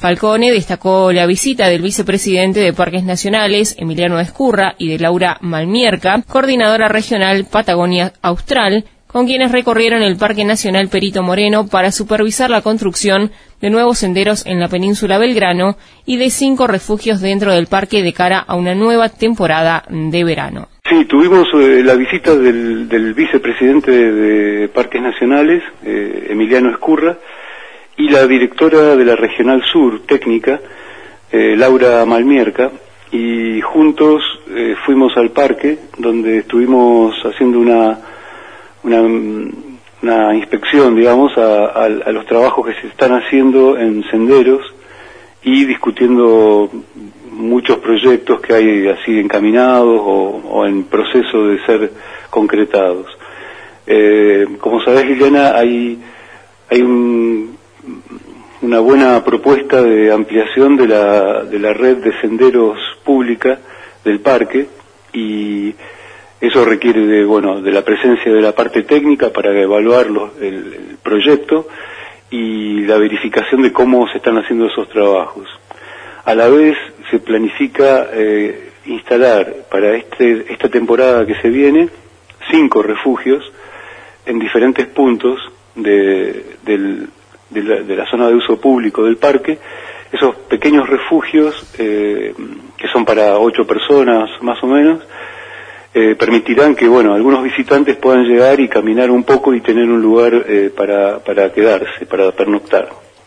Falcone destacó la visita del vicepresidente de Parques Nacionales, Emiliano Ezcurra, y de Laura Malmierca, coordinadora regional Patagonia Austral, con quienes recorrieron el Parque Nacional Perito Moreno para supervisar la construcción de nuevos senderos en la península Belgrano y de 5 refugios dentro del parque de cara a una nueva temporada de verano. Sí, tuvimos la visita del vicepresidente de Parques Nacionales, Emiliano Ezcurra, y la directora de la Regional Sur Técnica, Laura Malmierca, y juntos fuimos al parque, donde estuvimos haciendo una inspección, digamos, a los trabajos que se están haciendo en senderos y discutiendo muchos proyectos que hay así encaminados o en proceso de ser concretados. Como sabés, Liliana, hay una buena propuesta de ampliación de la red de senderos pública del parque, y eso requiere de la presencia de la parte técnica para evaluar el proyecto y la verificación de cómo se están haciendo esos trabajos. A la vez se planifica instalar para esta temporada que se viene 5 refugios en diferentes puntos de la zona de uso público del parque. Esos pequeños refugios, que son para 8 personas más o menos, permitirán que algunos visitantes puedan llegar y caminar un poco y tener un lugar para quedarse, para pernoctar.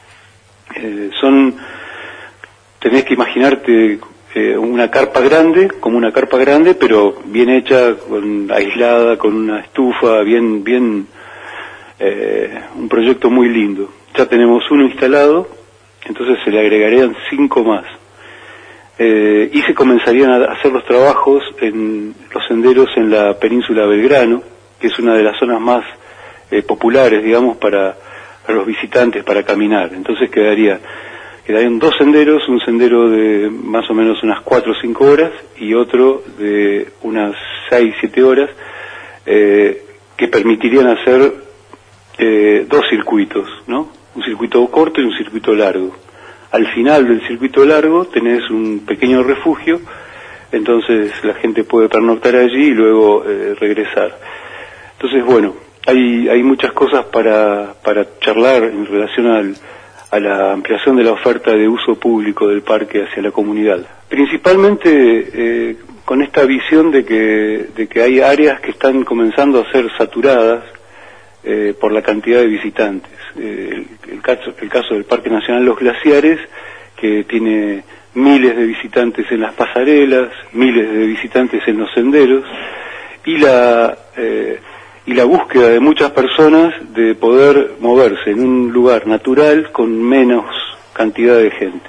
Tenés que imaginarte una carpa grande, como una carpa grande, pero bien hecha, aislada, con una estufa, un proyecto muy lindo. Ya tenemos uno instalado, entonces se le agregarían 5 más. Y se comenzarían a hacer los trabajos en los senderos en la península Belgrano, que es una de las zonas más populares, digamos, para los visitantes, para caminar. Entonces quedarían 2 senderos, un sendero de más o menos unas 4 o 5 horas y otro de unas 6 o 7 horas, que permitirían hacer 2 circuitos, ¿no? Un circuito corto y un circuito largo. Al final del circuito largo tenés un pequeño refugio, entonces la gente puede pernoctar allí y luego regresar. Entonces, hay muchas cosas para charlar en relación a la ampliación de la oferta de uso público del parque hacia la comunidad. Principalmente con esta visión de que hay áreas que están comenzando a ser saturadas por la cantidad de visitantes. El caso del Parque Nacional Los Glaciares, que tiene miles de visitantes en las pasarelas, miles de visitantes en los senderos, y la búsqueda de muchas personas de poder moverse en un lugar natural con menos cantidad de gente.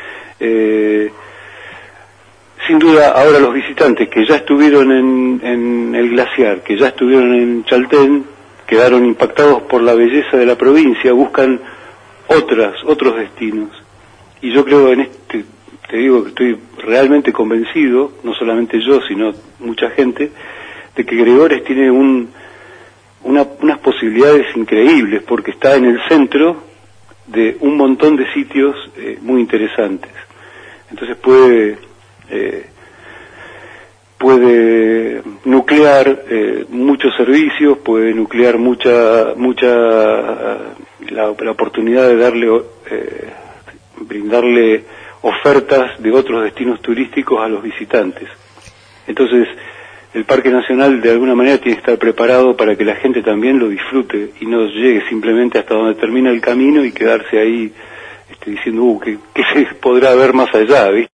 Sin duda, ahora los visitantes que ya estuvieron en el glaciar, que ya estuvieron en Chaltén, quedaron impactados por la belleza de la provincia, buscan otros destinos. Y yo creo te digo que estoy realmente convencido, no solamente yo, sino mucha gente, de que Gregores tiene unas posibilidades increíbles, porque está en el centro de un montón de sitios muy interesantes. Entonces puede nuclear muchos servicios, puede nuclear la oportunidad de brindarle ofertas de otros destinos turísticos a los visitantes. Entonces, el Parque Nacional de alguna manera tiene que estar preparado para que la gente también lo disfrute y no llegue simplemente hasta donde termina el camino y quedarse ahí diciendo, ¿qué se podrá ver más allá? ¿Viste?